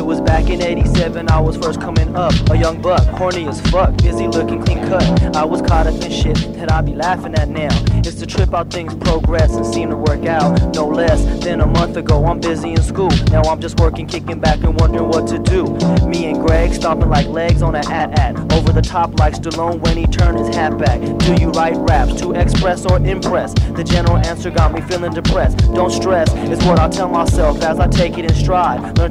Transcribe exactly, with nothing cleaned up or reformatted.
was back in eighty-seven, I was first coming up. A young buck, horny as fuck, busy looking clean cut. I was caught up in shit that I be laughing at now. It's the trip how things progress and seem to work out. No less than a month ago, I'm busy in school. Now I'm just working, kicking back and wondering what to do. Me and Greg stomping like legs on an at-at. Over the top like Stallone when he turned his hat back. Do you write raps to express or impress? The general answer got me feeling depressed. Don't stress, is what I tell myself as I take it in stride. Learn